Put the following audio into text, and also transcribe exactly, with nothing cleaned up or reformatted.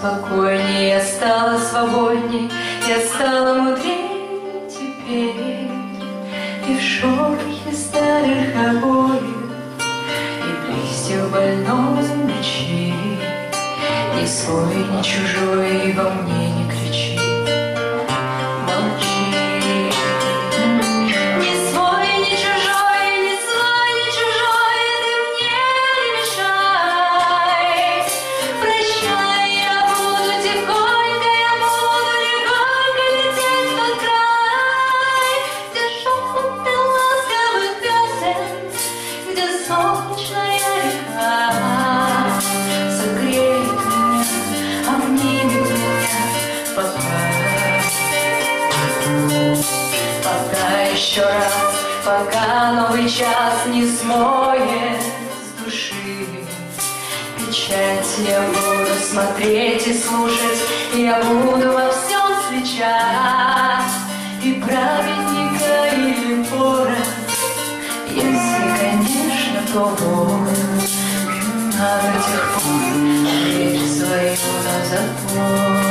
спокойней, я стала свободней, я стала мудрее теперь. И в шорохе старых обоев, и листьев больной ночи, ни свой, ни чужой во мне не кричит. Молчи. Ни свой, ни чужой, ни свой, ни чужой, ты мне не мешай. Прощай, я буду тихонько, я буду легонько лететь в тот край, где шепоты ласковых песен, где солнечная река согреет меня, обнимет меня пока. Пока еще раз, пока новый час не смоет с души печать, я буду смотреть и слушать, я буду во всем свечать и праведника или вора, если, конечно, то вора. А до тех пор дверь свою на затвор.